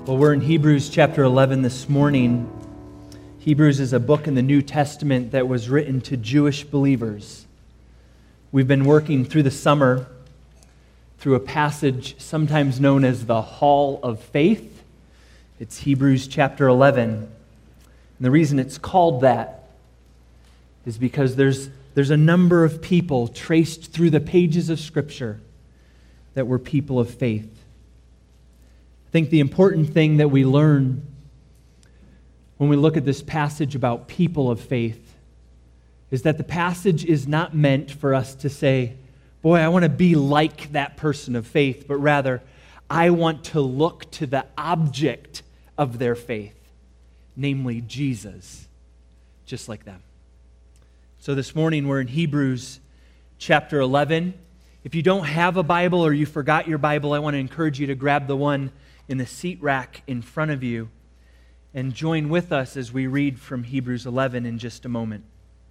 Well, we're in Hebrews chapter 11 this morning. Hebrews is a book in the New Testament that was written to Jewish believers. We've been working through the summer through a passage sometimes known as the Hall of Faith. It's Hebrews chapter 11. And the reason it's called that is because there's a number of people traced through the pages of Scripture that were people of faith. I think the important thing that we learn when we look at this passage about people of faith is that the passage is not meant for us to say, boy, I want to be like that person of faith, but rather, I want to look to the object of their faith, namely Jesus, just like them. So this morning we're in Hebrews chapter 11. If you don't have a Bible or you forgot your Bible, I want to encourage you to grab the one in the seat rack in front of you and join with us as we read from Hebrews 11 in just a moment.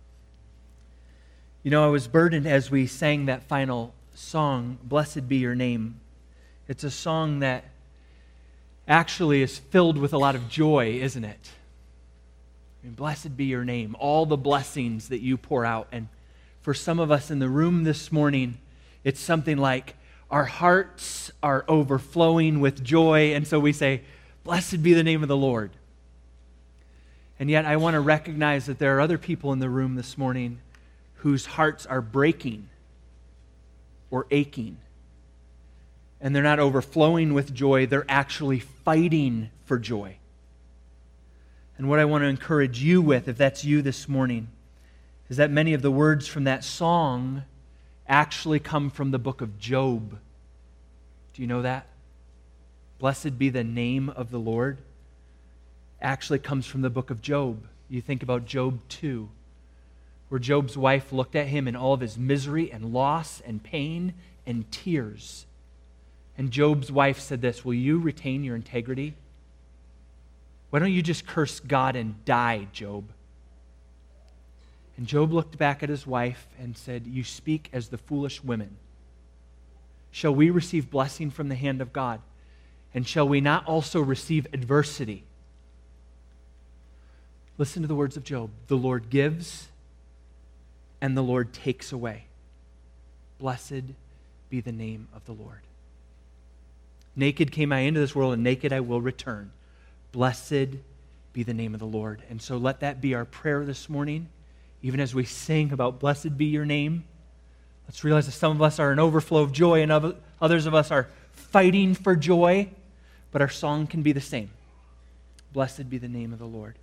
You know, I was burdened as we sang that final song, Blessed Be Your Name. It's a song that actually is filled with a lot of joy, isn't it? I mean, blessed be your name, all the blessings that you pour out. And for some of us in the room this morning, it's something like, our hearts are overflowing with joy, and so we say, blessed be the name of the Lord. And yet I want to recognize that there are other people in the room this morning whose hearts are breaking or aching. And they're not overflowing with joy, they're actually fighting for joy. And what I want to encourage you with, if that's you this morning, is that many of the words from that song actually come from the book of Job. Do you know that? Blessed be the name of the Lord actually comes from the book of Job. You think about Job 2, where Job's wife looked at him in all of his misery and loss and pain and tears. And Job's wife said this, will you retain your integrity? Why don't you just curse God and die, Job? And Job looked back at his wife and said, you speak as the foolish women. Shall we receive blessing from the hand of God? And shall we not also receive adversity? Listen to the words of Job. The Lord gives and the Lord takes away. Blessed be the name of the Lord. Naked came I into this world, and naked I will return. Blessed be the name of the Lord. And so let that be our prayer this morning. Even as we sing about blessed be your name, let's realize that some of us are in overflow of joy and others of us are fighting for joy, but our song can be the same. Blessed be the name of the Lord.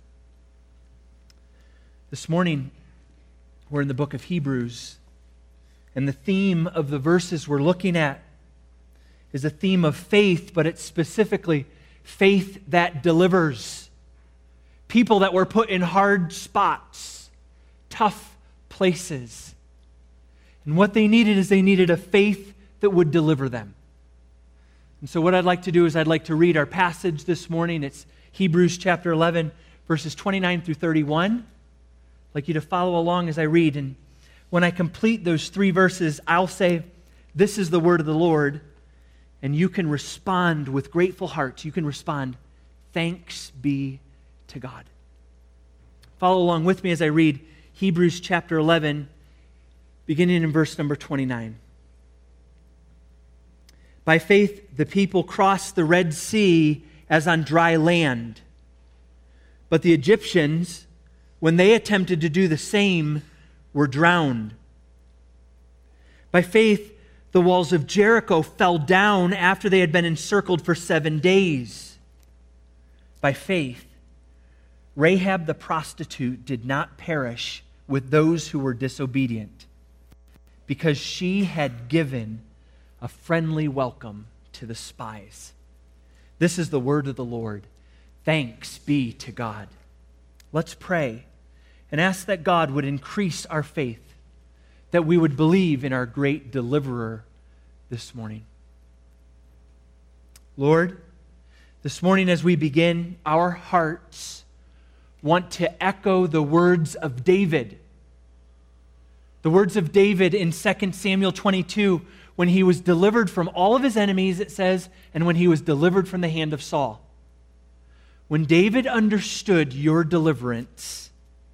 This morning, we're in the book of Hebrews, and the theme of the verses we're looking at is a theme of faith, but it's specifically faith that delivers. People that were put in hard spots, tough places. And what they needed is they needed a faith that would deliver them. And so what I'd like to do is I'd like to read our passage this morning. It's Hebrews chapter 11, verses 29 through 31. I'd like you to follow along as I read. And when I complete those three verses, I'll say, this is the word of the Lord. And you can respond with grateful hearts. You can respond, thanks be to God. Follow along with me as I read Hebrews chapter 11, beginning in verse number 29. By faith, the people crossed the Red Sea as on dry land. But the Egyptians, when they attempted to do the same, were drowned. By faith, the walls of Jericho fell down after they had been encircled for 7 days. By faith, Rahab the prostitute did not perish with those who were disobedient, because she had given a friendly welcome to the spies. This is the word of the Lord. Thanks be to God. Let's pray and ask that God would increase our faith, that we would believe in our great deliverer this morning. Lord, this morning as we begin, our hearts want to echo the words of David. The words of David in 2 Samuel 22, when he was delivered from all of his enemies, it says, and when he was delivered from the hand of Saul. When David understood your deliverance,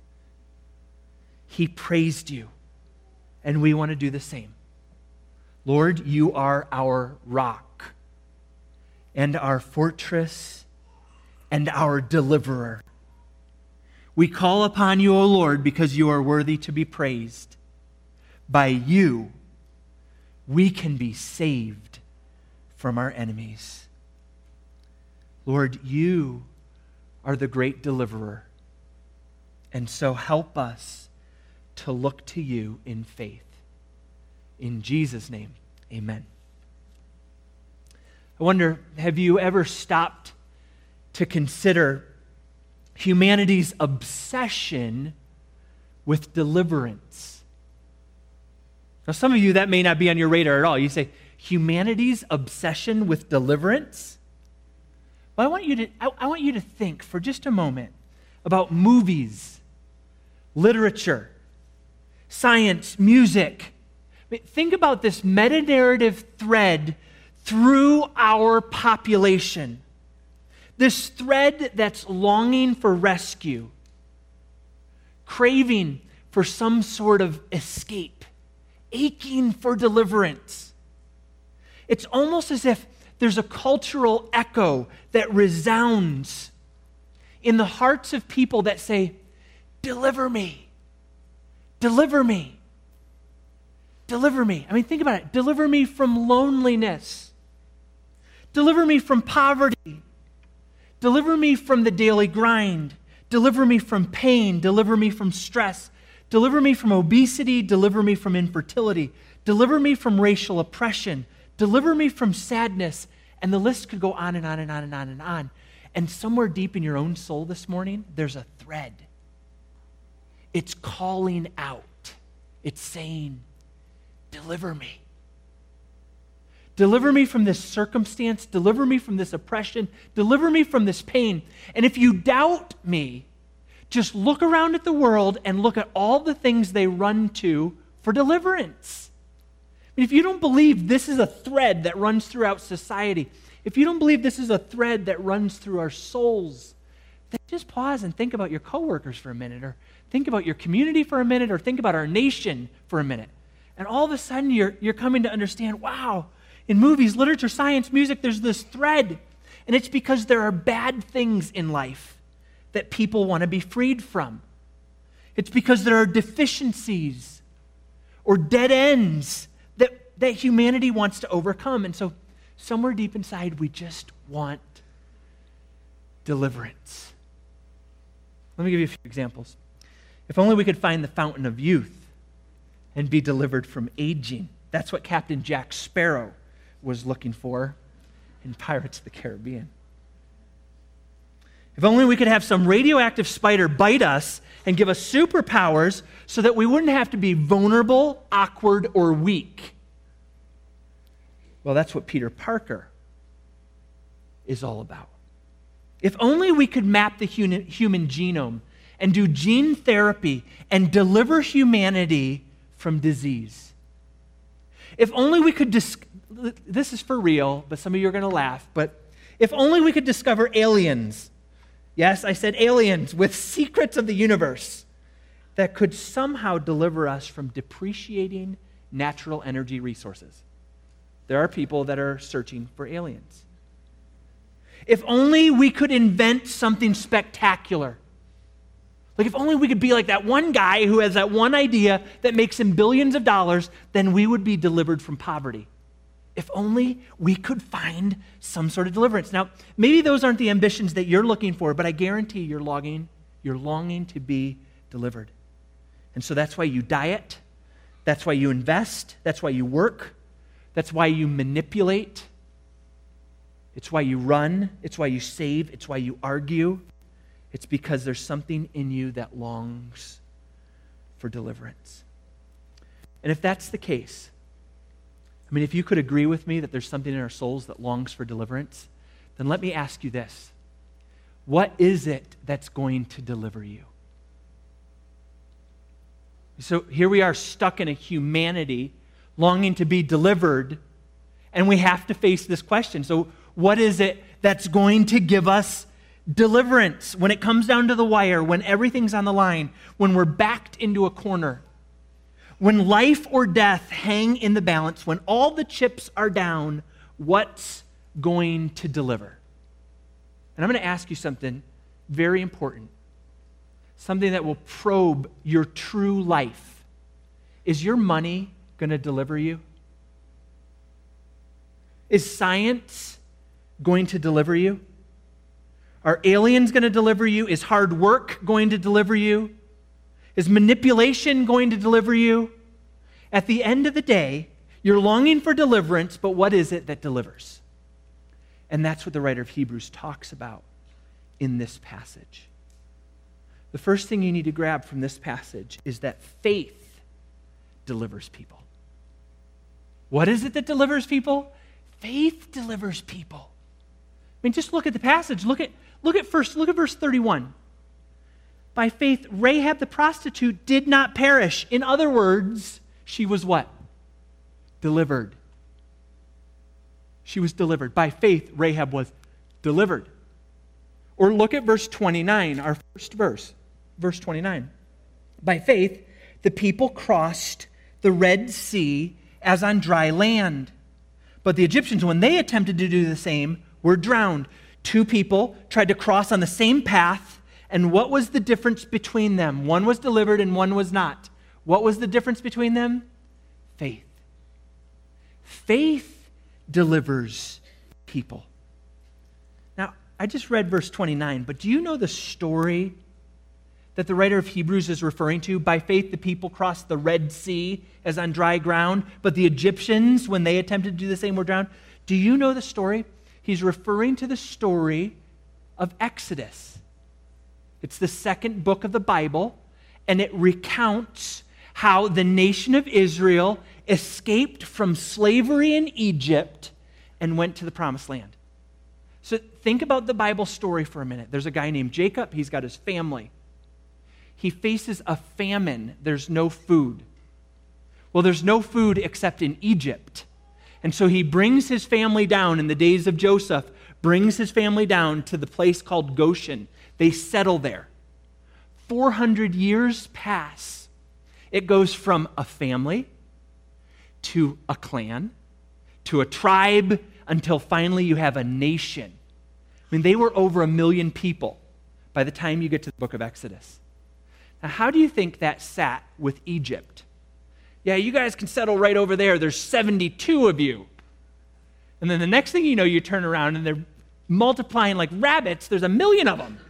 he praised you. And we want to do the same. Lord, you are our rock and our fortress and our deliverer. We call upon you, O Lord, because you are worthy to be praised. By you, we can be saved from our enemies. Lord, you are the great deliverer. And so help us to look to you in faith. In Jesus' name, amen. I wonder, have you ever stopped to consider humanity's obsession with deliverance? Now, some of you, that may not be on your radar at all. You say, humanity's obsession with deliverance? Well, I want you to think for just a moment about movies, literature, science, music. Think about this meta-narrative thread through our population. This thread that's longing for rescue, craving for some sort of escape, aching for deliverance. It's almost as if there's a cultural echo that resounds in the hearts of people that say, deliver me, deliver me, deliver me. I mean, think about it. Deliver me from loneliness. Deliver me from poverty. Deliver me from the daily grind. Deliver me from pain. Deliver me from stress. Deliver me from obesity. Deliver me from infertility. Deliver me from racial oppression. Deliver me from sadness. And the list could go on and on and on and on and on. And somewhere deep in your own soul this morning, there's a thread. It's calling out. It's saying, deliver me. Deliver me from this circumstance. Deliver me from this oppression. Deliver me from this pain. And if you doubt me, just look around at the world and look at all the things they run to for deliverance. If you don't believe this is a thread that runs throughout society, if you don't believe this is a thread that runs through our souls, then just pause and think about your coworkers for a minute, or think about your community for a minute, or think about our nation for a minute. And all of a sudden you're coming to understand, wow, in movies, literature, science, music, there's this thread. And it's because there are bad things in life that people want to be freed from. It's because there are deficiencies or dead ends that humanity wants to overcome. And so somewhere deep inside, we just want deliverance. Let me give you a few examples. If only we could find the fountain of youth and be delivered from aging. That's what Captain Jack Sparrow was looking for in Pirates of the Caribbean. If only we could have some radioactive spider bite us and give us superpowers so that we wouldn't have to be vulnerable, awkward, or weak. Well, that's what Peter Parker is all about. If only we could map the human genome and do gene therapy and deliver humanity from disease. If only we could this is for real, but some of you are going to laugh, but if only we could discover aliens, yes, I said aliens, with secrets of the universe that could somehow deliver us from depreciating natural energy resources. There are people that are searching for aliens. If only we could invent something spectacular. Like if only we could be like that one guy who has that one idea that makes him billions of dollars, then we would be delivered from poverty. If only we could find some sort of deliverance. Now, maybe those aren't the ambitions that you're looking for, but I guarantee you're longing to be delivered. And so that's why you diet. That's why you invest. That's why you work. That's why you manipulate. It's why you run. It's why you save. It's why you argue. It's because there's something in you that longs for deliverance. And if that's the case, I mean, if you could agree with me that there's something in our souls that longs for deliverance, then let me ask you this. What is it that's going to deliver you? So here we are stuck in a humanity longing to be delivered, and we have to face this question. So what is it that's going to give us Deliverance when it comes down to the wire, when everything's on the line, when we're backed into a corner, when life or death hang in the balance, when all the chips are down, what's going to deliver? And I'm going to ask you something very important, something that will probe your true life. Is your money going to deliver you? Is science going to deliver you? Are aliens going to deliver you? Is hard work going to deliver you? Is manipulation going to deliver you? At the end of the day, you're longing for deliverance, but what is it that delivers? And that's what the writer of Hebrews talks about in this passage. The first thing you need to grab from this passage is that faith delivers people. What is it that delivers people? Faith delivers people. I mean, just look at the passage. Look at verse 31. By faith, Rahab the prostitute did not perish. In other words, she was what? Delivered. She was delivered. By faith, Rahab was delivered. Or look at verse 29, our first verse. Verse 29. By faith, the people crossed the Red Sea as on dry land. But the Egyptians, when they attempted to do the same, were drowned. Two people tried to cross on the same path, and what was the difference between them? One was delivered and one was not. What was the difference between them? Faith. Faith delivers people. Now, I just read verse 29, but do you know the story that the writer of Hebrews is referring to? By faith, the people crossed the Red Sea as on dry ground, but the Egyptians, when they attempted to do the same, were drowned. Do you know the story? He's referring to the story of Exodus. It's the second book of the Bible, and it recounts how the nation of Israel escaped from slavery in Egypt and went to the Promised Land. So think about the Bible story for a minute. There's a guy named Jacob. He's got his family. He faces a famine. There's no food. Well, there's no food except in Egypt. And so he brings his family down in the days of Joseph, brings his family down to the place called Goshen. They settle there. 400 years pass. It goes from a family to a clan to a tribe until finally you have a nation. I mean, they were over 1 million people by the time you get to the book of Exodus. Now, how do you think that sat with Egypt? Yeah, you guys can settle right over there. There's 72 of you. And then the next thing you know, you turn around and they're multiplying like rabbits. There's 1 million of them.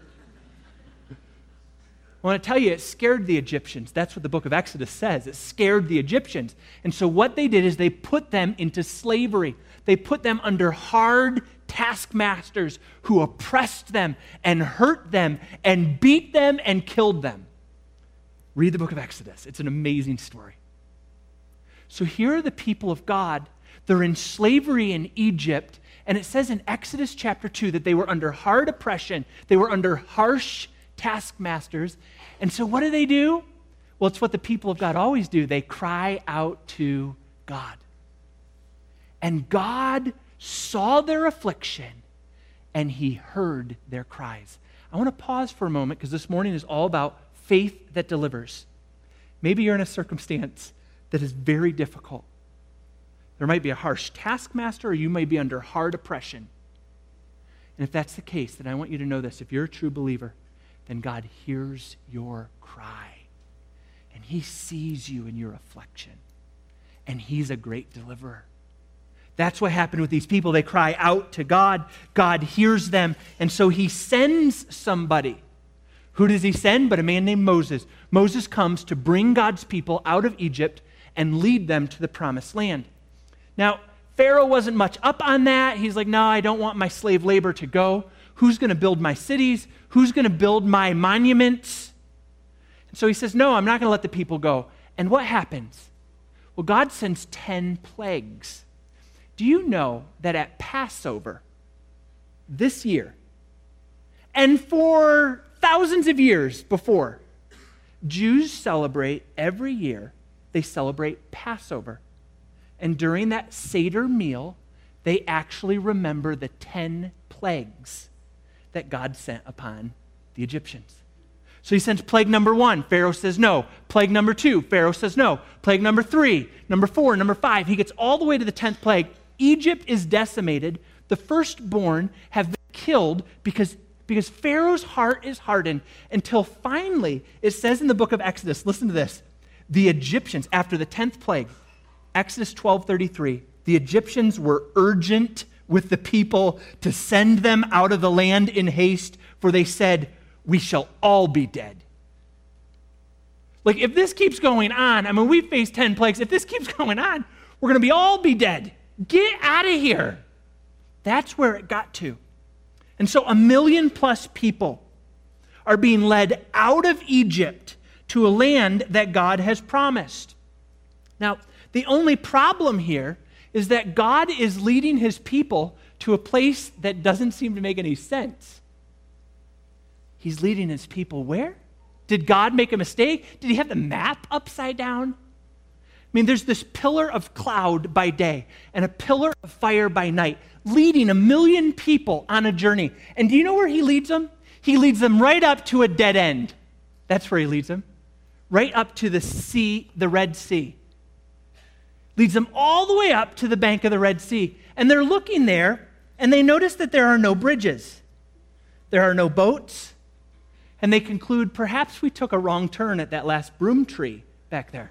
I want to tell you, it scared the Egyptians. That's what the book of Exodus says. It scared the Egyptians. And so what they did is they put them into slavery. They put them under hard taskmasters who oppressed them and hurt them and beat them and killed them. Read the book of Exodus. It's an amazing story. So here are the people of God. They're in slavery in Egypt, and it says in Exodus chapter 2 that they were under hard oppression. They were under harsh taskmasters. And so what do? Well, it's what the people of God always do. They cry out to God. And God saw their affliction, and he heard their cries. I want to pause for a moment because this morning is all about faith that delivers. Maybe you're in a circumstance that is very difficult. There might be a harsh taskmaster, or you may be under hard oppression. And if that's the case, then I want you to know this. If you're a true believer, then God hears your cry. And he sees you in your affliction. And he's a great deliverer. That's what happened with these people. They cry out to God. God hears them. And so he sends somebody. Who does he send? But a man named Moses. Moses comes to bring God's people out of Egypt and lead them to the Promised Land. Now, Pharaoh wasn't much up on that. He's like, no, I don't want my slave labor to go. Who's going to build my cities? Who's going to build my monuments? And so he says, no, I'm not going to let the people go. And what happens? Well, God sends 10 plagues. Do you know that at Passover this year, and for thousands of years before, Jews celebrate every year, they celebrate Passover. And during that Seder meal, they actually remember the 10 plagues that God sent upon the Egyptians. So he sends plague number 1. Pharaoh says no. Plague number 2. Pharaoh says no. Plague number 3, number 4, number 5. He gets all the way to the 10th plague. Egypt is decimated. The firstborn have been killed because Pharaoh's heart is hardened until finally, it says in the book of Exodus, listen to this, the Egyptians, after the 10th plague, Exodus 12:33, the Egyptians were urgent with the people to send them out of the land in haste, for they said, we shall all be dead. Like, if this keeps going on, I mean, we faced 10 plagues. If this keeps going on, we're going to all be dead. Get out of here. That's where it got to. And so 1 million+ people are being led out of Egypt to a land that God has promised. Now, the only problem here is that God is leading his people to a place that doesn't seem to make any sense. He's leading his people where? Did God make a mistake? Did he have the map upside down? I mean, there's this pillar of cloud by day and a pillar of fire by night, leading 1 million people on a journey. And do you know where he leads them? He leads them right up to a dead end. That's where he leads them. Right up to the sea, the Red Sea. Leads them all the way up to the bank of the Red Sea. And they're looking there, and they notice that there are no bridges. There are no boats. And they conclude, perhaps we took a wrong turn at that last broom tree back there.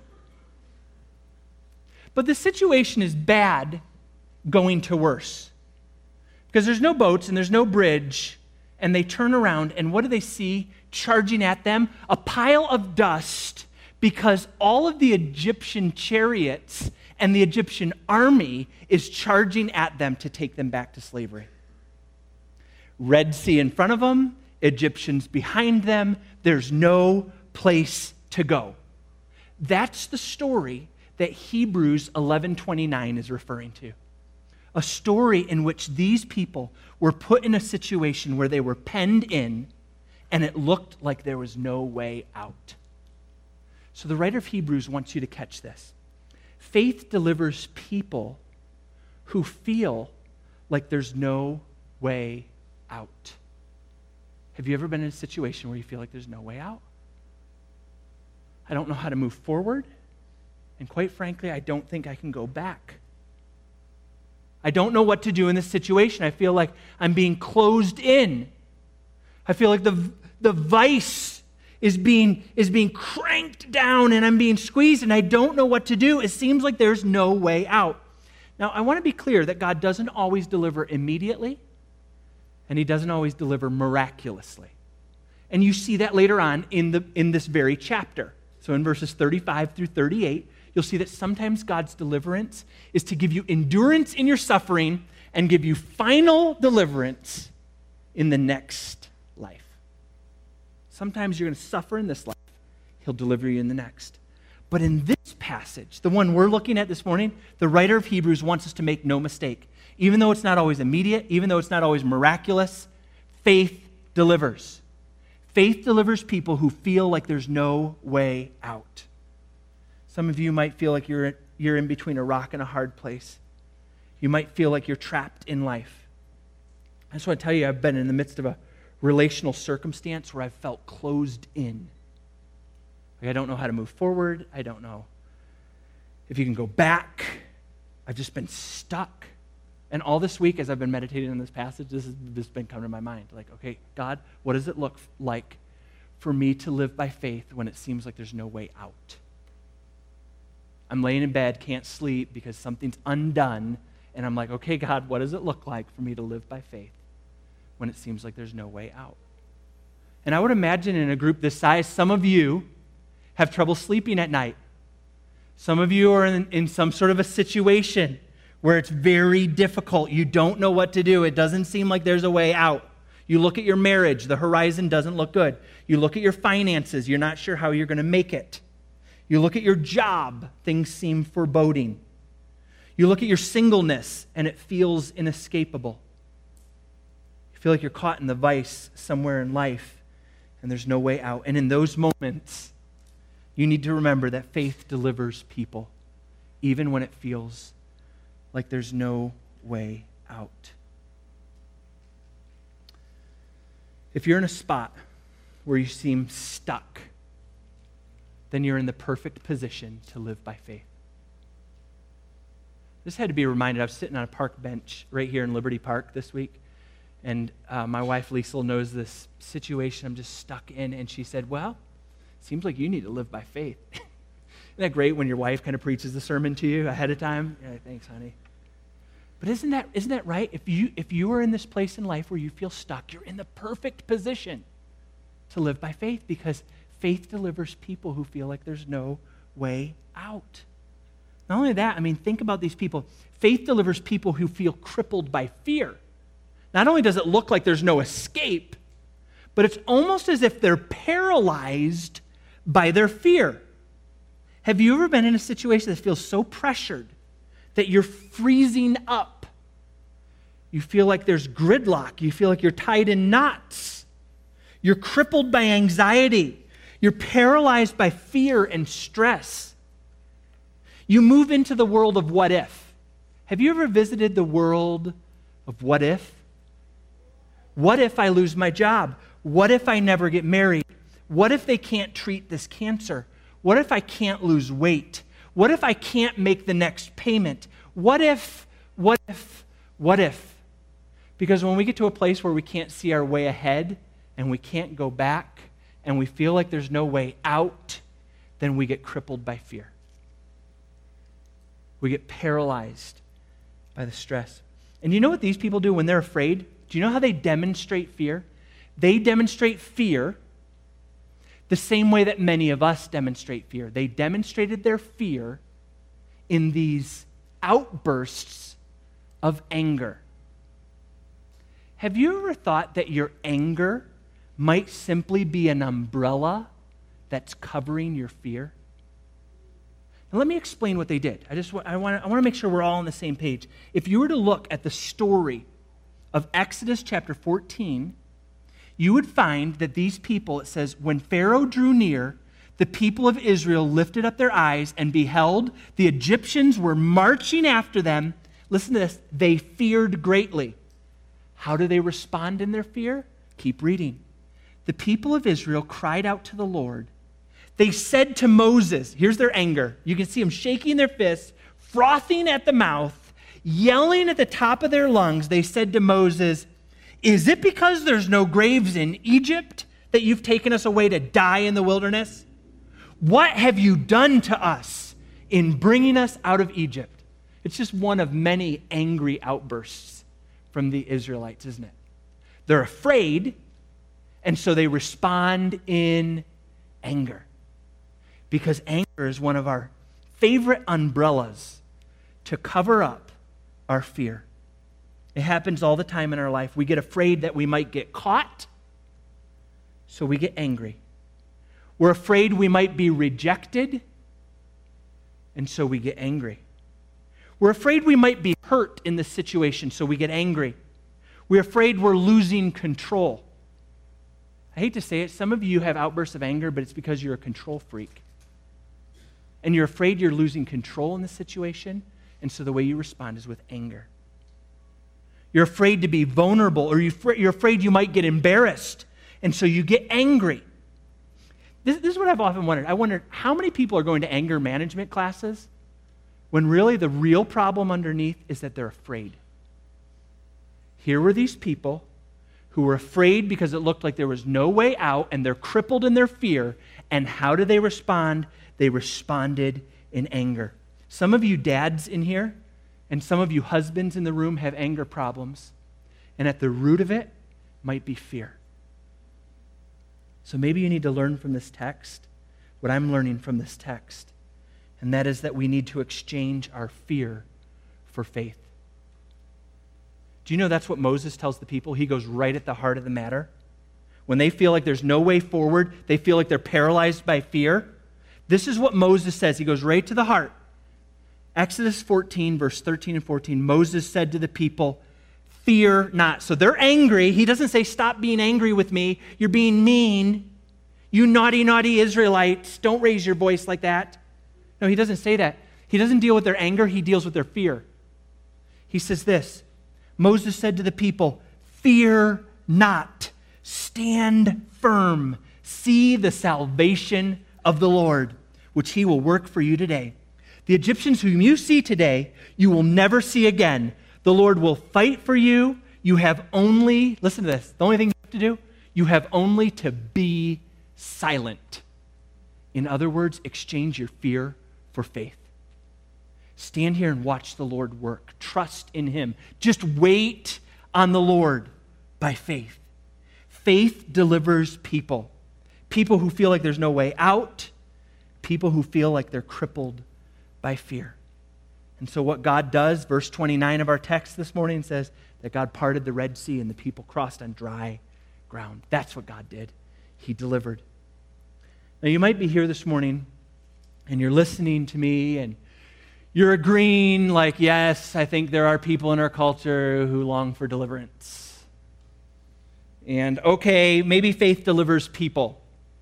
But the situation is bad going to worse. Because there's no boats and there's no bridge, and they turn around, and what do they see charging at them? A pile of dust, because all of the Egyptian chariots and the Egyptian army is charging at them to take them back to slavery. Red Sea in front of them, Egyptians behind them. There's no place to go. That's the story that Hebrews 11:29 is referring to. A story in which these people were put in a situation where they were penned in, and it looked like there was no way out. So the writer of Hebrews wants you to catch this. Faith delivers people who feel like there's no way out. Have you ever been in a situation where you feel like there's no way out? I don't know how to move forward, and quite frankly, I don't think I can go back. I don't know what to do in this situation. I feel like I'm being closed in. I feel like the vice is being cranked down, and I'm being squeezed, and I don't know what to do. It seems like there's no way out. Now, I want to be clear that God doesn't always deliver immediately, and he doesn't always deliver miraculously. And you see that later on in this very chapter. So in verses 35 through 38, you'll see that sometimes God's deliverance is to give you endurance in your suffering and give you final deliverance in the next life. Sometimes you're going to suffer in this life. He'll deliver you in the next. But in this passage, the one we're looking at this morning, the writer of Hebrews wants us to make no mistake. Even though it's not always immediate, even though it's not always miraculous, faith delivers. Faith delivers people who feel like there's no way out. Some of you might feel like you're in between a rock and a hard place. You might feel like you're trapped in life. I just want to tell you, I've been in the midst of a relational circumstance where I've felt closed in. Like I don't know how to move forward. I don't know if you can go back. I've just been stuck. And all this week, as I've been meditating on this passage, this has just been coming to my mind. Like, okay, God, what does it look like for me to live by faith when it seems like there's no way out? I'm laying in bed, can't sleep because something's undone, and I'm like, okay, God, what does it look like for me to live by faith when it seems like there's no way out? And I would imagine in a group this size, some of you have trouble sleeping at night. Some of you are in some sort of a situation where it's very difficult. You don't know what to do. It doesn't seem like there's a way out. You look at your marriage, the horizon doesn't look good. You look at your finances, you're not sure how you're going to make it. You look at your job, things seem foreboding. You look at your singleness, and it feels inescapable. You feel like you're caught in the vice somewhere in life, and there's no way out. And in those moments, you need to remember that faith delivers people, even when it feels like there's no way out. If you're in a spot where you seem stuck, then you're in the perfect position to live by faith. Just had to be reminded. I was sitting on a park bench right here in Liberty Park this week, and my wife, Liesl, knows this situation I'm just stuck in, and she said, well, it seems like you need to live by faith. Isn't that great when your wife kind of preaches the sermon to you ahead of time? Yeah, thanks, honey. But isn't that right? If you are in this place in life where you feel stuck, you're in the perfect position to live by faith, because faith delivers people who feel like there's no way out. Not only that, think about these people. Faith delivers people who feel crippled by fear. Not only does it look like there's no escape, but it's almost as if they're paralyzed by their fear. Have you ever been in a situation that feels so pressured that you're freezing up? You feel like there's gridlock. You feel like you're tied in knots. You're crippled by anxiety. You're paralyzed by fear and stress. You move into the world of what if. Have you ever visited the world of what if? What if I lose my job? What if I never get married? What if they can't treat this cancer? What if I can't lose weight? What if I can't make the next payment? What if? Because when we get to a place where we can't see our way ahead and we can't go back and we feel like there's no way out, then we get crippled by fear. We get paralyzed by the stress. And you know what these people do when they're afraid? Do you know how they demonstrate fear? They demonstrate fear the same way that many of us demonstrate fear. They demonstrated their fear in these outbursts of anger. Have you ever thought that your anger might simply be an umbrella that's covering your fear? Now, let me explain what they did. I want to make sure we're all on the same page. If you were to look at the story of Exodus chapter 14, you would find that these people, it says, when Pharaoh drew near, the people of Israel lifted up their eyes and beheld the Egyptians were marching after them. Listen to this. They feared greatly. How do they respond in their fear? Keep reading. The people of Israel cried out to the Lord. They said to Moses, here's their anger. You can see them shaking their fists, frothing at the mouth, yelling at the top of their lungs. They said to Moses, is it because there's no graves in Egypt that you've taken us away to die in the wilderness? What have you done to us in bringing us out of Egypt? It's just one of many angry outbursts from the Israelites, isn't it? They're afraid, and so they respond in anger. Because anger is one of our favorite umbrellas to cover up our fear. It happens all the time in our life. We get afraid that we might get caught, so we get angry. We're afraid we might be rejected, and so we get angry. We're afraid we might be hurt in this situation, so we get angry. We're afraid we're losing control. I hate to say it, some of you have outbursts of anger, but it's because you're a control freak. And you're afraid you're losing control in the situation, and so the way you respond is with anger. You're afraid to be vulnerable, or you're afraid you might get embarrassed, and so you get angry. This is what I've often wondered. I wonder how many people are going to anger management classes when really the real problem underneath is that they're afraid. Here were these people who were afraid because it looked like there was no way out, and they're crippled in their fear. And how do they respond? They responded in anger. Some of you dads in here and some of you husbands in the room have anger problems. And at the root of it might be fear. So maybe you need to learn from this text what I'm learning from this text. And that is that we need to exchange our fear for faith. Do you know that's what Moses tells the people? He goes right at the heart of the matter. When they feel like there's no way forward, they feel like they're paralyzed by fear. This is what Moses says. He goes right to the heart. Exodus 14, verse 13 and 14, Moses said to the people, fear not. So they're angry. He doesn't say, stop being angry with me. You're being mean. You naughty, naughty Israelites. Don't raise your voice like that. No, he doesn't say that. He doesn't deal with their anger. He deals with their fear. He says this, Moses said to the people, fear not. stand firm. See the salvation of the Lord, which he will work for you today. The Egyptians whom you see today, you will never see again. The Lord will fight for you. You have only, listen to this, the only thing you have to do, you have only to be silent. In other words, exchange your fear for faith. Stand here and watch the Lord work. Trust in him. Just wait on the Lord by faith. Faith delivers people. People who feel like there's no way out. People who feel like they're crippled by fear. And so what God does, verse 29 of our text this morning says that God parted the Red Sea and the people crossed on dry ground. That's what God did. He delivered. Now you might be here this morning and you're listening to me and you're agreeing like, yes, I think there are people in our culture who long for deliverance. And okay, maybe faith delivers people.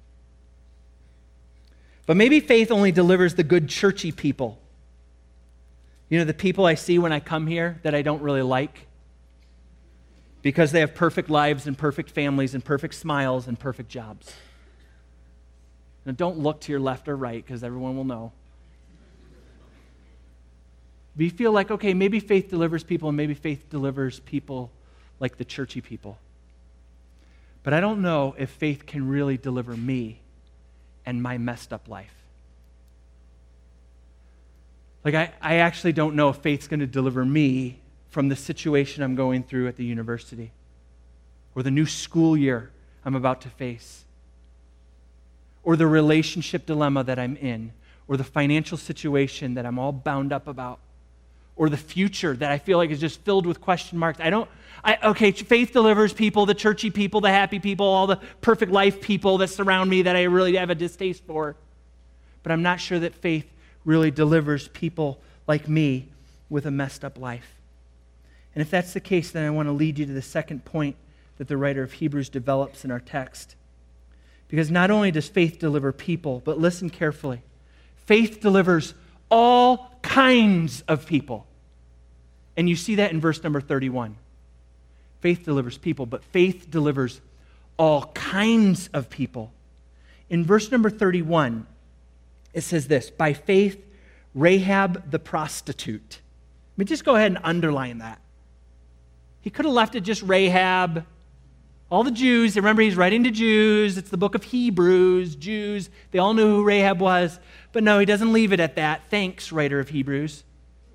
But maybe faith only delivers the good churchy people. You know, the people I see when I come here that I don't really like because they have perfect lives and perfect families and perfect smiles and perfect jobs. Now, don't look to your left or right because everyone will know. But you feel like, okay, maybe faith delivers people and maybe faith delivers people like the churchy people. But I don't know if faith can really deliver me and my messed up life. Like, I actually don't know if faith's going to deliver me from the situation I'm going through at the university or the new school year I'm about to face or the relationship dilemma that I'm in or the financial situation that I'm all bound up about or the future that I feel like is just filled with question marks. Okay, faith delivers people, the churchy people, the happy people, all the perfect life people that surround me that I really have a distaste for. But I'm not sure that faith really delivers people like me with a messed up life. And if that's the case, then I want to lead you to the second point that the writer of Hebrews develops in our text. Because not only does faith deliver people, but listen carefully, faith delivers all kinds of people. And you see that in verse number 31. Faith delivers people, but faith delivers all kinds of people. In verse number 31, it says this, by faith, Rahab the prostitute. Let me just go ahead and underline that. He could have left it just Rahab. All the Jews, remember he's writing to Jews. It's the book of Hebrews, Jews. They all knew who Rahab was. But no, he doesn't leave it at that. Thanks, writer of Hebrews.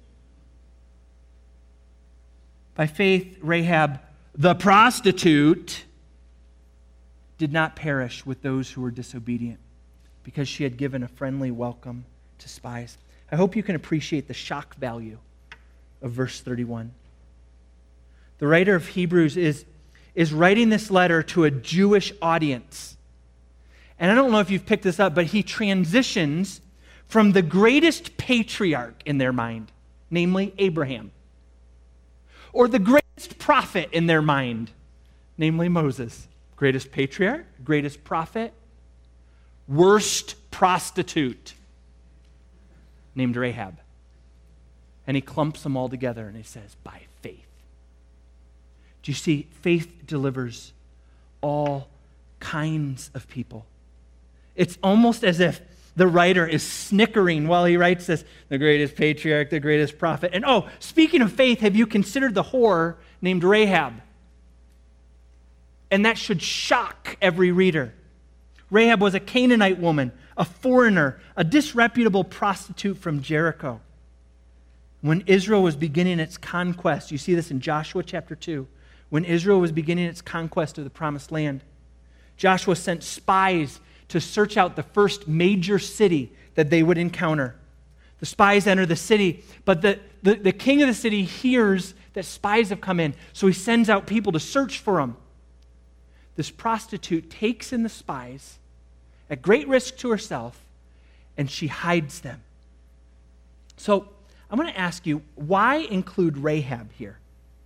By faith, Rahab the prostitute did not perish with those who were disobedient, because she had given a friendly welcome to spies. I hope you can appreciate the shock value of verse 31. The writer of Hebrews is writing this letter to a Jewish audience. And I don't know if you've picked this up, but he transitions from the greatest patriarch in their mind, namely Abraham, or the greatest prophet in their mind, namely Moses. Greatest patriarch, greatest prophet, worst prostitute named Rahab. And he clumps them all together and he says, by faith. Do you see? Faith delivers all kinds of people. It's almost as if the writer is snickering while he writes this, the greatest patriarch, the greatest prophet. And oh, speaking of faith, have you considered the whore named Rahab? And that should shock every reader. Rahab was a Canaanite woman, a foreigner, a disreputable prostitute from Jericho. When Israel was beginning its conquest, you see this in Joshua chapter 2, when Israel was beginning its conquest of the promised land, Joshua sent spies to search out the first major city that they would encounter. The spies enter the city, but the king of the city hears that spies have come in, so he sends out people to search for them. This prostitute takes in the spies at great risk to herself, and she hides them. So I'm going to ask you, why include Rahab here?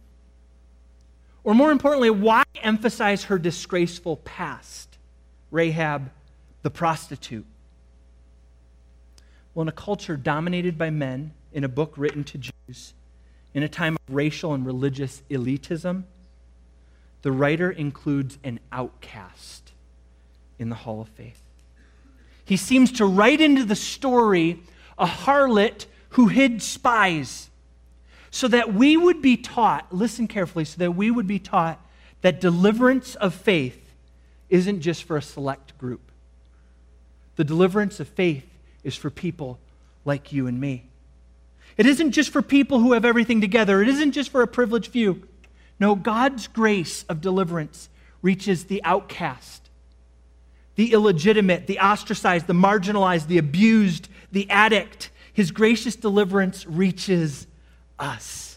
Or more importantly, why emphasize her disgraceful past, Rahab the prostitute? Well, in a culture dominated by men, in a book written to Jews, in a time of racial and religious elitism, the writer includes an outcast in the hall of faith. He seems to write into the story a harlot who hid spies so that we would be taught, listen carefully, so that we would be taught that deliverance of faith isn't just for a select group. The deliverance of faith is for people like you and me. It isn't just for people who have everything together. It isn't just for a privileged few. No, God's grace of deliverance reaches the outcast, the illegitimate, the ostracized, the marginalized, the abused, the addict. His gracious deliverance reaches us.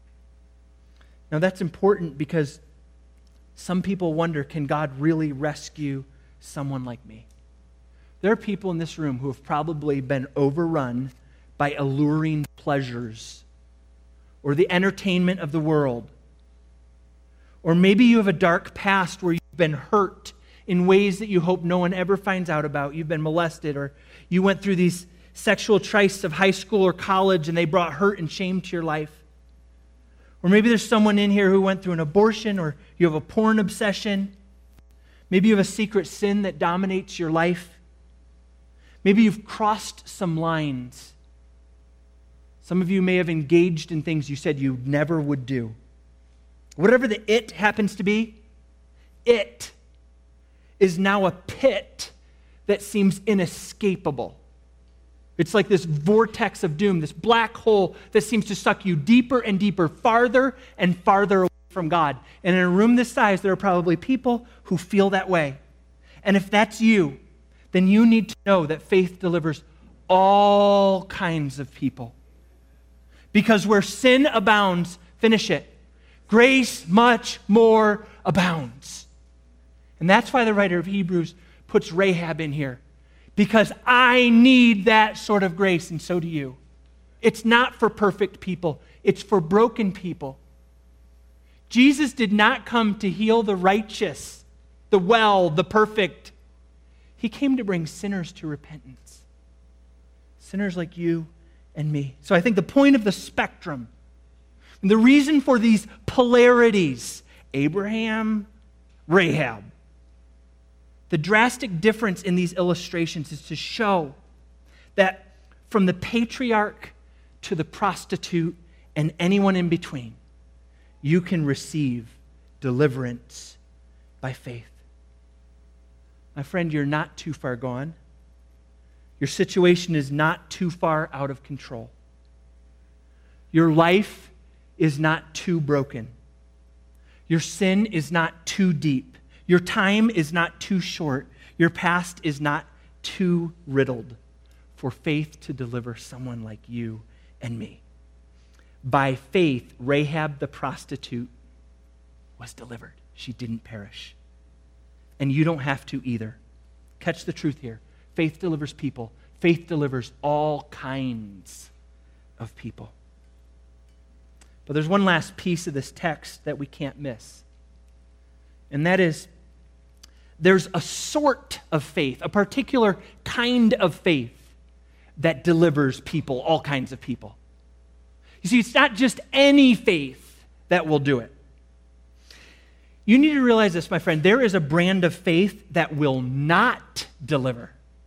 Now that's important because some people wonder, can God really rescue someone like me? There are people in this room who have probably been overrun by alluring pleasures or the entertainment of the world. Or maybe you have a dark past where you've been hurt in ways that you hope no one ever finds out about. You've been molested, or you went through these sexual trysts of high school or college and they brought hurt and shame to your life. Or maybe there's someone in here who went through an abortion, or you have a porn obsession. Maybe you have a secret sin that dominates your life. Maybe you've crossed some lines. Some of you may have engaged in things you said you never would do. Whatever the it happens to be, it is now a pit that seems inescapable. It's like this vortex of doom, this black hole that seems to suck you deeper and deeper, farther and farther away from God. And in a room this size, there are probably people who feel that way. And if that's you, then you need to know that faith delivers all kinds of people. Because where sin abounds, finish it, grace much more abounds. And that's why the writer of Hebrews puts Rahab in here. Because I need that sort of grace, and so do you. It's not for perfect people. It's for broken people. Jesus did not come to heal the righteous, the well, the perfect. He came to bring sinners to repentance. Sinners like you and me. So I think the point of the spectrum, and the reason for these polarities, Abraham, Rahab, the drastic difference in these illustrations is to show that from the patriarch to the prostitute and anyone in between, you can receive deliverance by faith. My friend, you're not too far gone. Your situation is not too far out of control. Your life is not too broken. Your sin is not too deep. Your time is not too short. Your past is not too riddled for faith to deliver someone like you and me. By faith, Rahab the prostitute was delivered. She didn't perish. And you don't have to either. Catch the truth here. Faith delivers people. Faith delivers all kinds of people. But there's one last piece of this text that we can't miss. And that is, there's a sort of faith, a particular kind of faith that delivers people, all kinds of people. You see, it's not just any faith that will do it. You need to realize this, my friend. There is a brand of faith that will not deliver.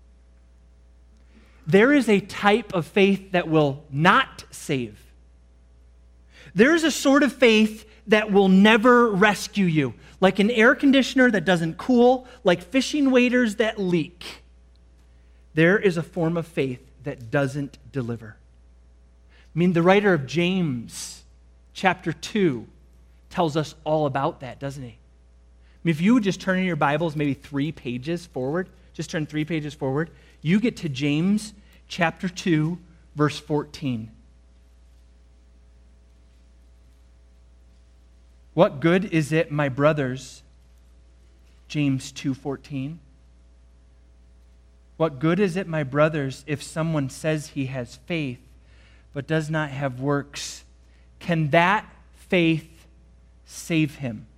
There is a type of faith that will not save. There is a sort of faith that will never rescue you. Like an air conditioner that doesn't cool, like fishing waders that leak. There is a form of faith that doesn't deliver. I mean, the writer of James, chapter 2, tells us all about that, doesn't he? I mean, if you would just turn in your Bibles maybe 3 pages forward, just turn 3 pages forward, you get to James chapter 2, verse 14. What good is it, my brothers, James 2:14? What good is it, my brothers, if someone says he has faith but does not have works? Can that faith save him?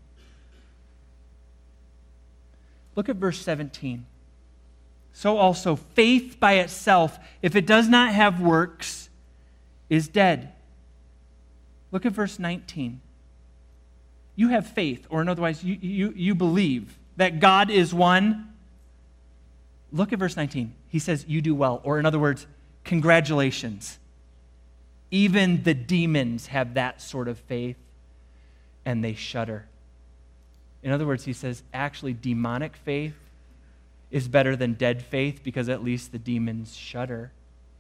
Look at verse 17. So also, faith by itself, if it does not have works, is dead. Look at verse 19. you have faith, or in other words, you believe that God is one. Look at verse 19. He says, you do well. Or in other words, congratulations. Even the demons have that sort of faith, and they shudder. In other words, he says, actually, demonic faith is better than dead faith because at least the demons shudder.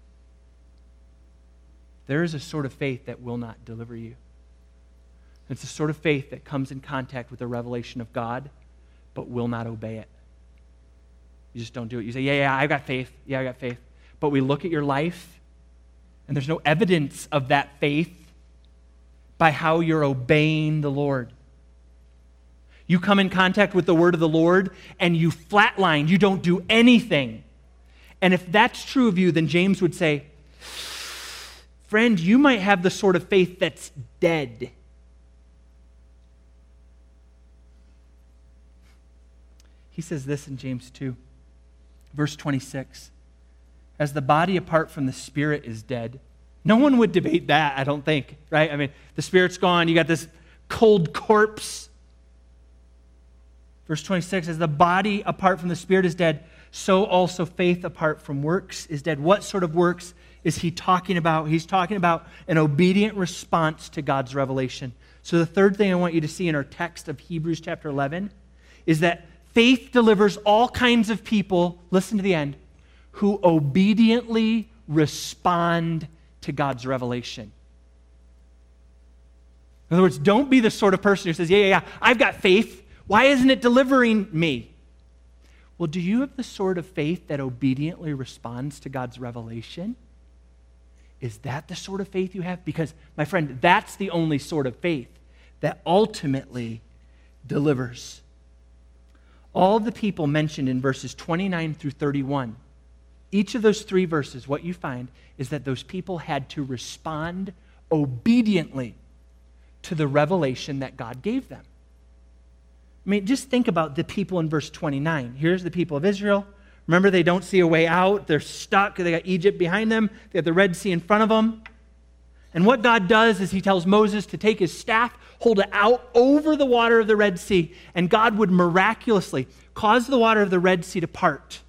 There is a sort of faith that will not deliver you. It's a sort of faith that comes in contact with the revelation of God, but will not obey it. You just don't do it. You say, yeah, I got faith. Yeah, I got faith. But we look at your life, and there's no evidence of that faith by how you're obeying the Lord. You come in contact with the word of the Lord, and you flatline. You don't do anything. And if that's true of you, then James would say, friend, you might have the sort of faith that's dead. He says this in James 2, verse 26. As the body apart from the spirit is dead. No one would debate that, I don't think, right? I mean, the spirit's gone. You got this cold corpse. Verse 26, as the body apart from the spirit is dead, so also faith apart from works is dead. What sort of works is he talking about? He's talking about an obedient response to God's revelation. So the third thing I want you to see in our text of Hebrews chapter 11 is that faith delivers all kinds of people, listen to the end, who obediently respond to God's revelation. In other words, don't be the sort of person who says, yeah, I've got faith. Why isn't it delivering me? Well, do you have the sort of faith that obediently responds to God's revelation? Is that the sort of faith you have? Because, my friend, that's the only sort of faith that ultimately delivers. All of the people mentioned in verses 29 through 31, each of those three verses, what you find is that those people had to respond obediently to the revelation that God gave them. I mean, just think about the people in verse 29. Here's the people of Israel. Remember, they don't see a way out. They're stuck. They got Egypt behind them. They have the Red Sea in front of them. And what God does is he tells Moses to take his staff, hold it out over the water of the Red Sea, and God would miraculously cause the water of the Red Sea to part.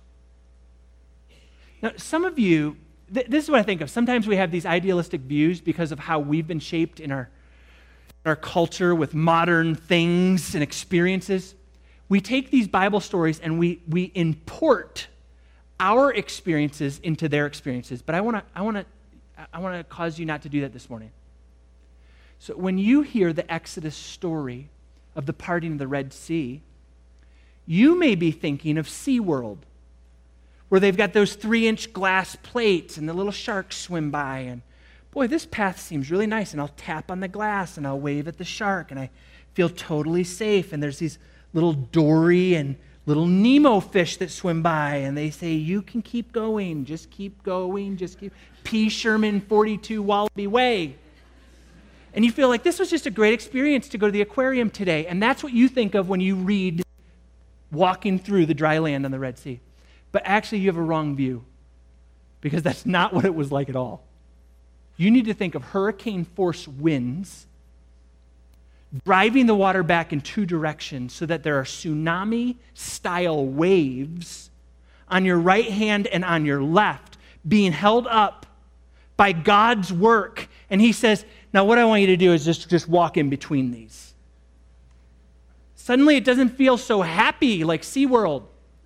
Now, some of you, this is what I think of. Sometimes we have these idealistic views because of how we've been shaped in our culture with modern things and experiences. We take these Bible stories and we import our experiences into their experiences. But I want to cause you not to do that this morning. So when you hear the Exodus story of the parting of the Red Sea, you may be thinking of SeaWorld, where they've got those 3-inch glass plates and the little sharks swim by, and boy, this path seems really nice, and I'll tap on the glass and I'll wave at the shark and I feel totally safe, and there's these little Dory and little Nemo fish that swim by, and they say, you can keep going, just keep going, just keep. P. Sherman 42 Wallaby Way. And you feel like this was just a great experience to go to the aquarium today, and that's what you think of when you read walking through the dry land on the Red Sea. But actually, you have a wrong view, because that's not what it was like at all. You need to think of hurricane force winds driving the water back in two directions so that there are tsunami-style waves on your right hand and on your left being held up by God's work. And he says, now what I want you to do is just walk in between these. Suddenly it doesn't feel so happy like SeaWorld.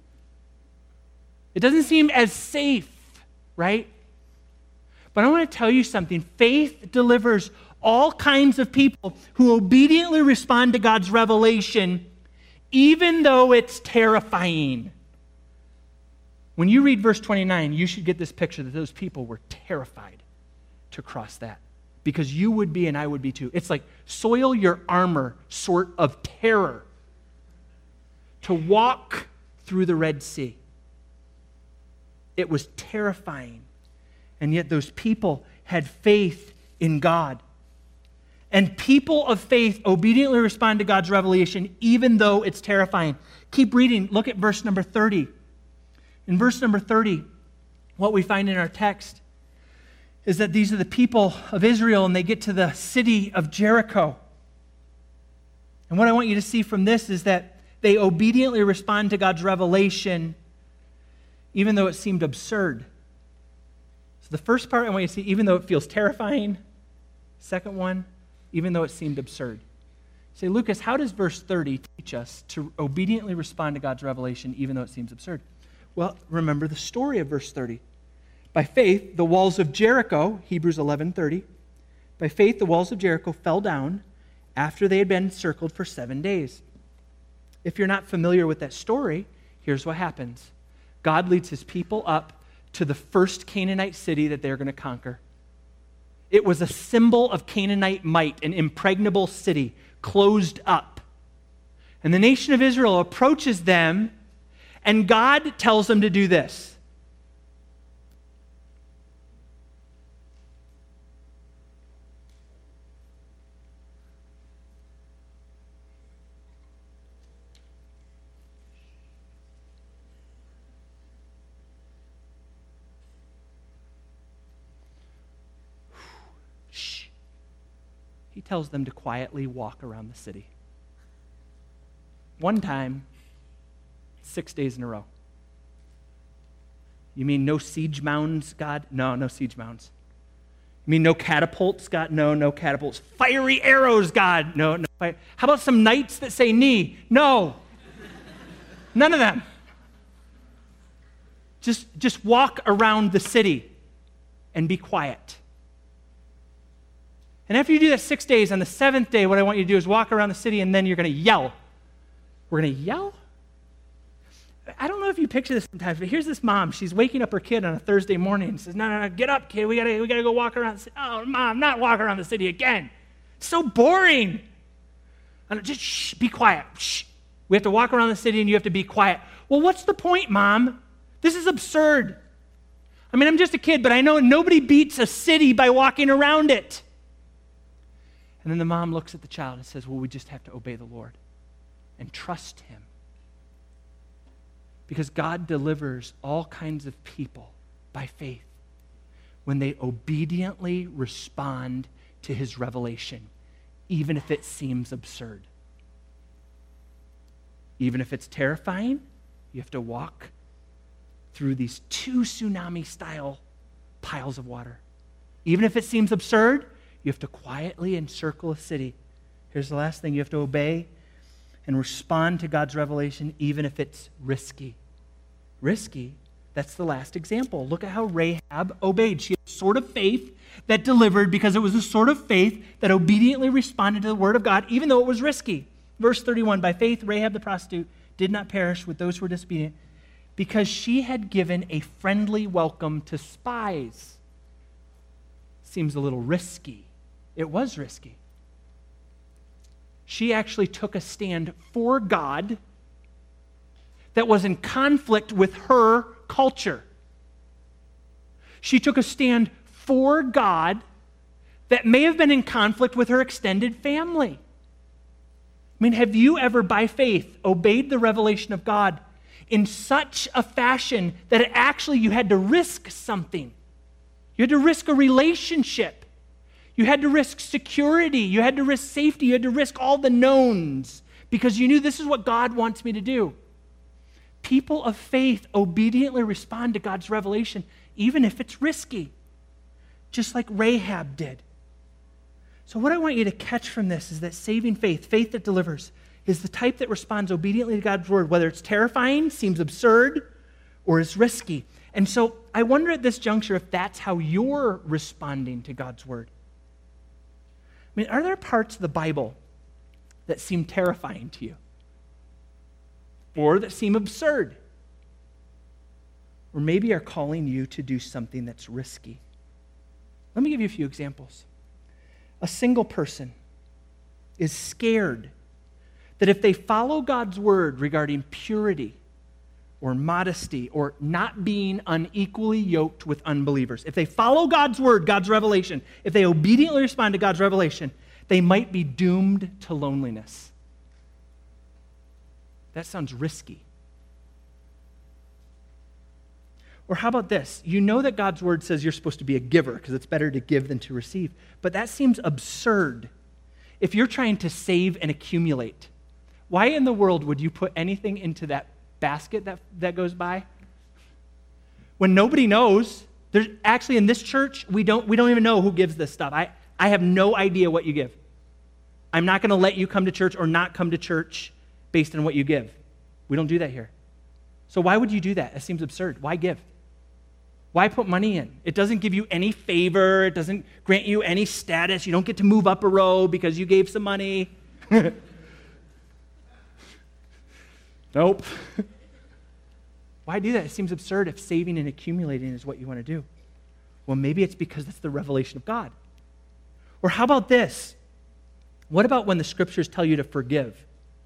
It doesn't seem as safe, right? But I want to tell you something. Faith delivers all kinds of people who obediently respond to God's revelation, even though it's terrifying. When you read verse 29, you should get this picture that those people were terrified to cross that, because you would be and I would be too. It's like soil your armor sort of terror to walk through the Red Sea. It was terrifying. And yet those people had faith in God. And people of faith obediently respond to God's revelation, even though it's terrifying. Keep reading. Look at verse number 30. In verse number 30, what we find in our text is that these are the people of Israel, and they get to the city of Jericho. And what I want you to see from this is that they obediently respond to God's revelation even though it seemed absurd. So the first part I want you to see, even though it feels terrifying. Second one, even though it seemed absurd. Say, Lucas, how does verse 30 teach us to obediently respond to God's revelation even though it seems absurd? Well, remember the story of verse 30. By faith, the walls of Jericho, Hebrews 11:30, by faith, the walls of Jericho fell down after they had been encircled for 7 days. If you're not familiar with that story, here's what happens. God leads his people up to the first Canaanite city that they're going to conquer. It was a symbol of Canaanite might, an impregnable city, closed up. And the nation of Israel approaches them, and God tells them to do this. He tells them to quietly walk around the city. One time, 6 days in a row. You mean no siege mounds, God? No, no siege mounds. You mean no catapults, God? No, no catapults. Fiery arrows, God? No, no. How about some knights that say knee? No. None of them. Just walk around the city and be quiet. And after you do that 6 days, on the seventh day, what I want you to do is walk around the city, and then you're going to yell. We're going to yell? I don't know if you picture this sometimes, but here's this mom. She's waking up her kid on a Thursday morning and says, no, get up, kid. We gotta go walk around the city. Oh, Mom, not walk around the city again. It's so boring. Just be quiet. Shh. We have to walk around the city, and you have to be quiet. Well, what's the point, Mom? This is absurd. I mean, I'm just a kid, but I know nobody beats a city by walking around it. And then the mom looks at the child and says, well, we just have to obey the Lord and trust him. Because God delivers all kinds of people by faith when they obediently respond to his revelation, even if it seems absurd. Even if it's terrifying, you have to walk through these 2 tsunami-style piles of water. Even if it seems absurd, you have to quietly encircle a city. Here's the last thing. You have to obey and respond to God's revelation even if it's risky. Risky, that's the last example. Look at how Rahab obeyed. She had a sort of faith that delivered because it was a sort of faith that obediently responded to the word of God even though it was risky. Verse 31, by faith Rahab the prostitute did not perish with those who were disobedient because she had given a friendly welcome to spies. Seems a little risky. It was risky. She actually took a stand for God that was in conflict with her culture. She took a stand for God that may have been in conflict with her extended family. I mean, have you ever, by faith, obeyed the revelation of God in such a fashion that it actually you had to risk something? You had to risk a relationship. You had to risk security. You had to risk safety. You had to risk all the knowns because you knew this is what God wants me to do. People of faith obediently respond to God's revelation, even if it's risky, just like Rahab did. So what I want you to catch from this is that saving faith, faith that delivers, is the type that responds obediently to God's word, whether it's terrifying, seems absurd, or is risky. And so I wonder at this juncture if that's how you're responding to God's word. I mean, are there parts of the Bible that seem terrifying to you? Or that seem absurd? Or maybe are calling you to do something that's risky? Let me give you a few examples. A single person is scared that if they follow God's word regarding purity or modesty or not being unequally yoked with unbelievers, if they follow God's word, God's revelation, if they obediently respond to God's revelation, they might be doomed to loneliness. That sounds risky. Or how about this? You know that God's word says you're supposed to be a giver because it's better to give than to receive, but that seems absurd if you're trying to save and accumulate, why in the world would you put anything into that basket that goes by? When nobody knows, there's actually in this church, we don't even know who gives this stuff. I have no idea what you give. I'm not going to let you come to church or not come to church based on what you give. We don't do that here. So why would you do that? It seems absurd. Why give? Why put money in? It doesn't give you any favor. It doesn't grant you any status. You don't get to move up a row because you gave some money. Nope. Why do that? It seems absurd if saving and accumulating is what you want to do. Well, maybe it's because it's the revelation of God. Or how about this? What about when the scriptures tell you to forgive?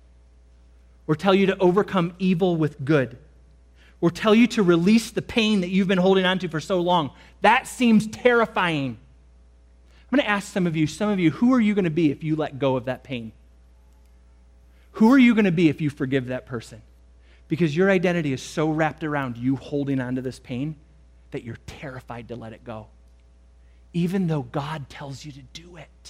Or tell you to overcome evil with good? Or tell you to release the pain that you've been holding on to for so long? That seems terrifying. I'm going to ask some of you, who are you going to be if you let go of that pain? Who are you going to be if you forgive that person? Because your identity is so wrapped around you holding on to this pain that you're terrified to let it go, even though God tells you to do it.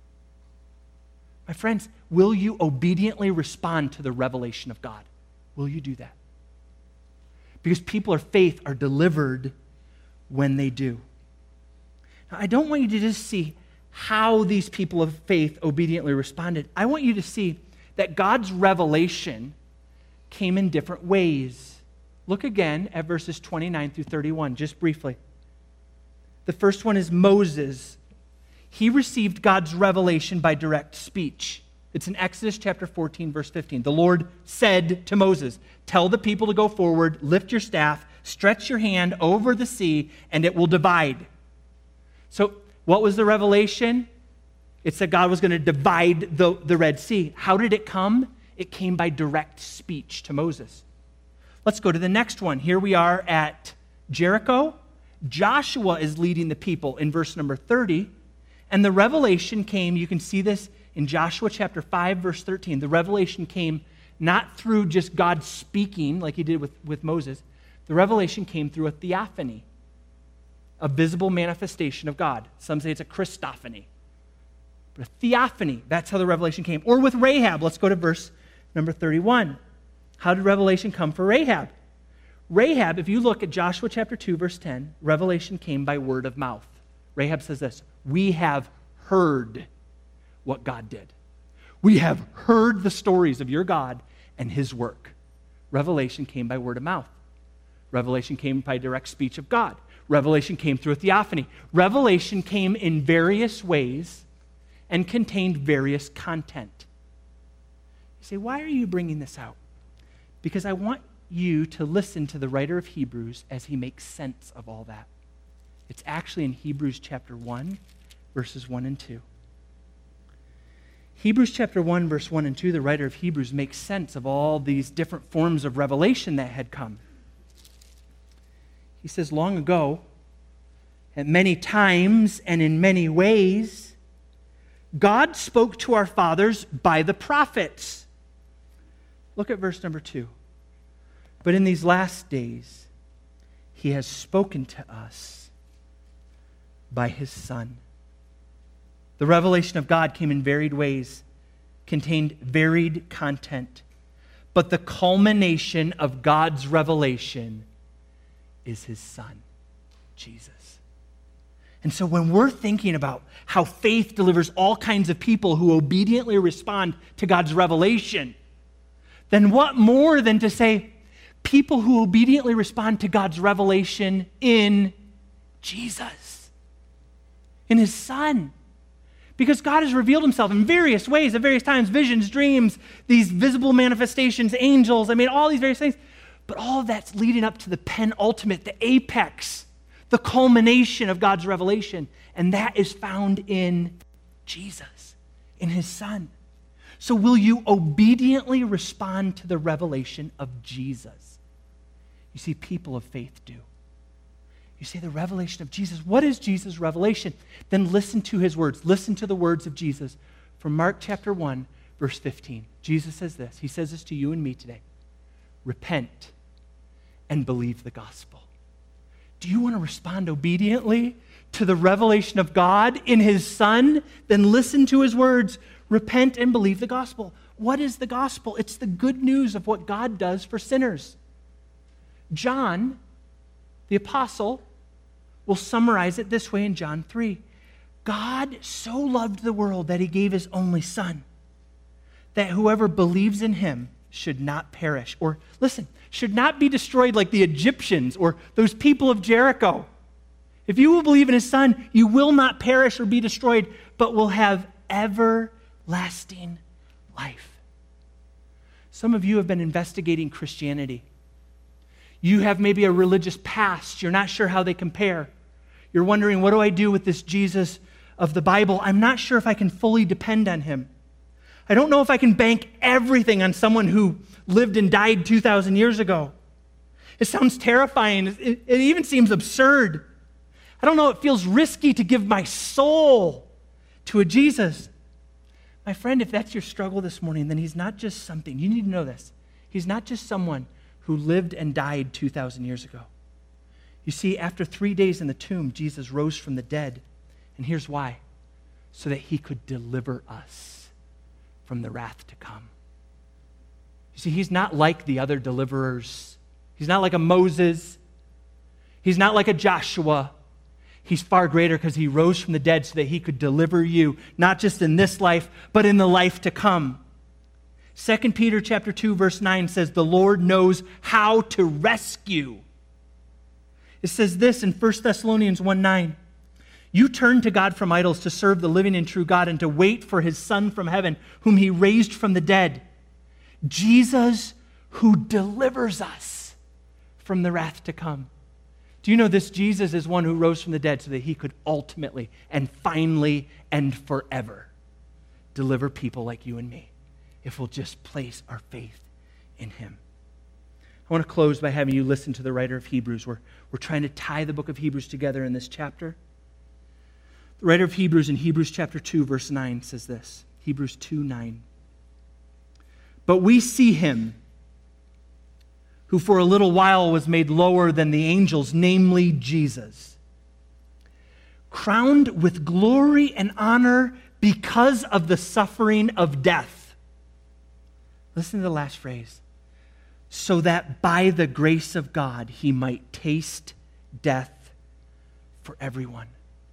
My friends, will you obediently respond to the revelation of God? Will you do that? Because people of faith are delivered when they do. Now, I don't want you to just see how these people of faith obediently responded. I want you to see that God's revelation came in different ways. Look again at verses 29 through 31, just briefly. The first one is Moses. He received God's revelation by direct speech. It's in Exodus chapter 14, verse 15. The Lord said to Moses, "Tell the people to go forward, lift your staff, stretch your hand over the sea, and it will divide." So what was the revelation? It said God was going to divide the Red Sea. How did it come? It came by direct speech to Moses. Let's go to the next one. Here we are at Jericho. Joshua is leading the people in verse number 30. And the revelation came, you can see this in Joshua chapter 5, verse 13. The revelation came not through just God speaking like he did with Moses. The revelation came through a theophany, a visible manifestation of God. Some say it's a Christophany. But a theophany, that's how the revelation came. Or with Rahab, let's go to verse number 31. How did revelation come for Rahab? Rahab, if you look at Joshua chapter 2, verse 10, revelation came by word of mouth. Rahab says this, "We have heard what God did. We have heard the stories of your God and his work." Revelation came by word of mouth. Revelation came by direct speech of God. Revelation came through a theophany. Revelation came in various ways and contained various content. You say, why are you bringing this out? Because I want you to listen to the writer of Hebrews as he makes sense of all that. It's actually in Hebrews chapter 1, verses 1 and 2. Hebrews chapter 1, verse 1 and 2, the writer of Hebrews makes sense of all these different forms of revelation that had come. He says, long ago, at many times and in many ways, God spoke to our fathers by the prophets. Look at verse number 2. But in these last days, he has spoken to us by his Son. The revelation of God came in varied ways, contained varied content, but the culmination of God's revelation is his Son, Jesus. And so when we're thinking about how faith delivers all kinds of people who obediently respond to God's revelation, then what more than to say people who obediently respond to God's revelation in Jesus, in his Son. Because God has revealed himself in various ways at various times, visions, dreams, these visible manifestations, angels, all these various things. But all of that's leading up to the penultimate, the apex, the culmination of God's revelation. And that is found in Jesus, in his Son. So will you obediently respond to the revelation of Jesus? You see, people of faith do. You say the revelation of Jesus. What is Jesus' revelation? Then listen to his words. Listen to the words of Jesus from Mark chapter 1, verse 15. Jesus says this. He says this to you and me today. Repent and believe the gospel. Do you want to respond obediently to the revelation of God in his Son? Then listen to his words. Repent and believe the gospel. What is the gospel? It's the good news of what God does for sinners. John, the apostle, will summarize it this way in John 3. God so loved the world that he gave his only Son, that whoever believes in him should not perish, or listen, should not be destroyed like the Egyptians or those people of Jericho. If you will believe in his Son, you will not perish or be destroyed, but will have everlasting life. Some of you have been investigating Christianity. You have maybe a religious past. You're not sure how they compare. You're wondering, what do I do with this Jesus of the Bible? I'm not sure if I can fully depend on him. I don't know if I can bank everything on someone who lived and died 2,000 years ago. It sounds terrifying. It even seems absurd. I don't know, it feels risky to give my soul to a Jesus. My friend, if that's your struggle this morning, then he's not just something. You need to know this. He's not just someone who lived and died 2,000 years ago. You see, after 3 days in the tomb, Jesus rose from the dead. And here's why. So that he could deliver us from the wrath to come. You see, he's not like the other deliverers. He's not like a Moses. He's not like a Joshua. He's far greater because he rose from the dead so that he could deliver you, not just in this life, but in the life to come. 2 Peter chapter 2, verse 9 says, the Lord knows how to rescue. It says this in 1 Thessalonians 1:9. You turned to God from idols to serve the living and true God and to wait for his Son from heaven, whom he raised from the dead. Jesus, who delivers us from the wrath to come. Do you know this Jesus is one who rose from the dead so that he could ultimately and finally and forever deliver people like you and me if we'll just place our faith in him. I want to close by having you listen to the writer of Hebrews. We're trying to tie the book of Hebrews together in this chapter. The writer of Hebrews in Hebrews chapter 2, verse 9 says this. Hebrews 2:9. But we see him who for a little while was made lower than the angels, namely Jesus, crowned with glory and honor because of the suffering of death. Listen to the last phrase. So that by the grace of God he might taste death for everyone.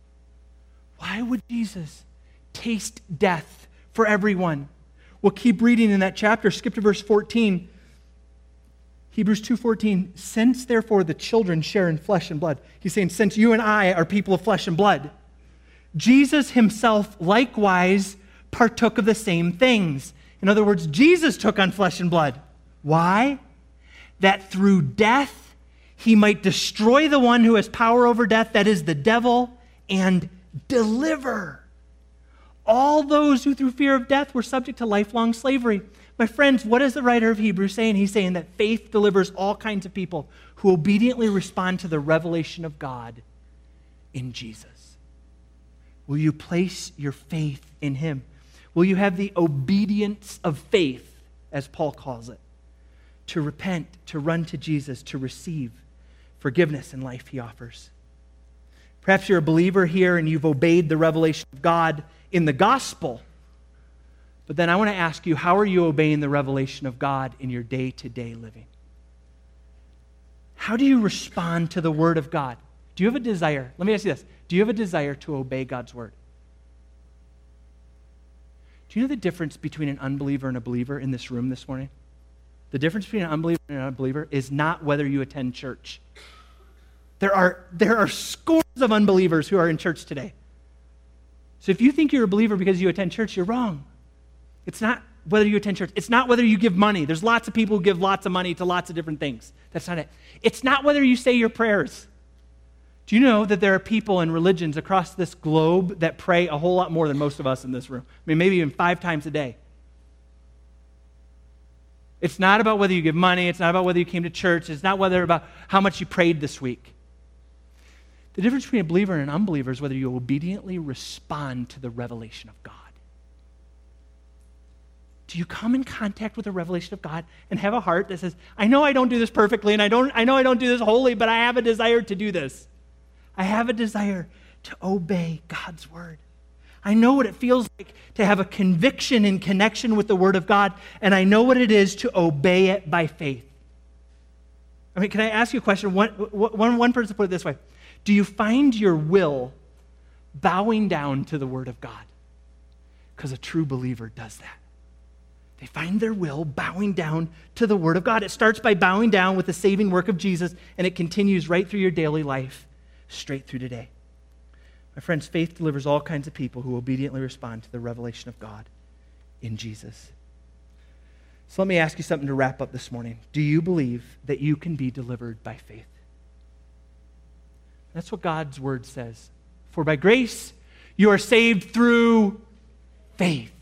Why would Jesus taste death for everyone? We'll keep reading in that chapter. Skip to verse 14. Hebrews 2:14. Since therefore the children share in flesh and blood. He's saying, since you and I are people of flesh and blood, Jesus himself likewise partook of the same things. In other words, Jesus took on flesh and blood. Why? That through death he might destroy the one who has power over death, that is the devil, and deliver all those who through fear of death were subject to lifelong slavery. My friends, what is the writer of Hebrews saying? He's saying that faith delivers all kinds of people who obediently respond to the revelation of God in Jesus. Will you place your faith in him? Will you have the obedience of faith, as Paul calls it, to repent, to run to Jesus, to receive forgiveness and life he offers? Perhaps you're a believer here and you've obeyed the revelation of God in the gospel. But then I want to ask you, how are you obeying the revelation of God in your day-to-day living? How do you respond to the word of God? Do you have a desire? Let me ask you this. Do you have a desire to obey God's word? Do you know the difference between an unbeliever and a believer in this room this morning? The difference between an unbeliever and an unbeliever is not whether you attend church. There are scores of unbelievers who are in church today. So if you think you're a believer because you attend church, you're wrong. It's not whether you attend church. It's not whether you give money. There's lots of people who give lots of money to lots of different things. That's not it. It's not whether you say your prayers. Do you know that there are people and religions across this globe that pray a whole lot more than most of us in this room? I mean, maybe even 5 times a day. It's not about whether you give money. It's not about whether you came to church. It's not about how much you prayed this week. The difference between a believer and an unbeliever is whether you obediently respond to the revelation of God. Do you come in contact with the revelation of God and have a heart that says, I know I don't do this perfectly, and I know I don't do this wholly, but I have a desire to do this. I have a desire to obey God's word. I know what it feels like to have a conviction in connection with the word of God, and I know what it is to obey it by faith. I mean, can I ask you a question? One person put it this way. Do you find your will bowing down to the word of God? Because a true believer does that. They find their will bowing down to the word of God. It starts by bowing down with the saving work of Jesus, and it continues right through your daily life, straight through today. My friends, faith delivers all kinds of people who obediently respond to the revelation of God in Jesus. So let me ask you something to wrap up this morning. Do you believe that you can be delivered by faith? That's what God's word says. For by grace you are saved through faith.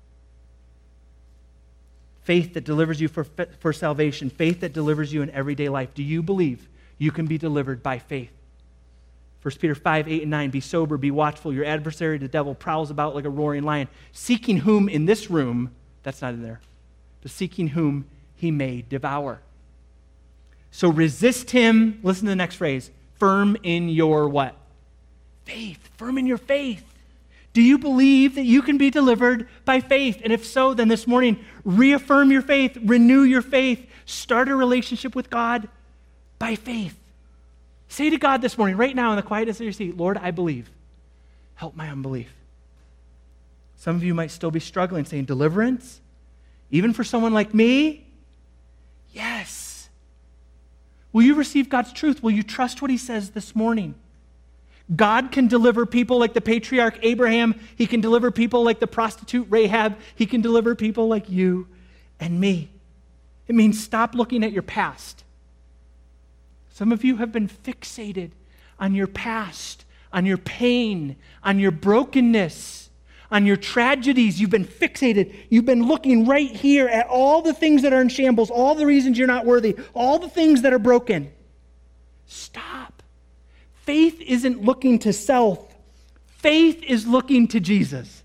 Faith that delivers you for salvation. Faith that delivers you in everyday life. Do you believe you can be delivered by faith? 1 Peter 5, 8, and 9, be sober, be watchful. Your adversary, the devil, prowls about like a roaring lion, seeking whom in this room, that's not in there, but seeking whom he may devour. So resist him, listen to the next phrase, firm in your what? Faith. Firm in your faith. Do you believe that you can be delivered by faith? And if so, then this morning, reaffirm your faith, renew your faith, start a relationship with God by faith. Say to God this morning, right now in the quietness of your seat, Lord, I believe. Help my unbelief. Some of you might still be struggling, saying, deliverance? Even for someone like me? Yes. Will you receive God's truth? Will you trust what he says this morning? God can deliver people like the patriarch Abraham. He can deliver people like the prostitute Rahab. He can deliver people like you and me. It means stop looking at your past. Some of you have been fixated on your past, on your pain, on your brokenness, on your tragedies. You've been fixated. You've been looking right here at all the things that are in shambles, all the reasons you're not worthy, all the things that are broken. Stop. Faith isn't looking to self. Faith is looking to Jesus.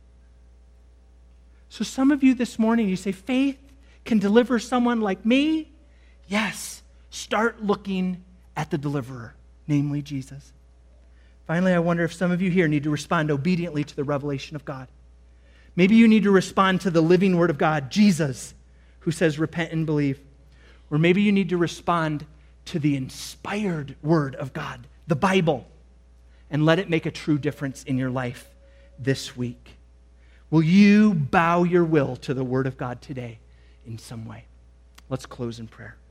So some of you this morning, you say, faith can deliver someone like me? Yes. Start looking at the deliverer, namely Jesus. Finally, I wonder if some of you here need to respond obediently to the revelation of God. Maybe you need to respond to the living word of God, Jesus, who says, repent and believe. Or maybe you need to respond to the inspired word of God, the Bible, and let it make a true difference in your life this week. Will you bow your will to the word of God today in some way? Let's close in prayer.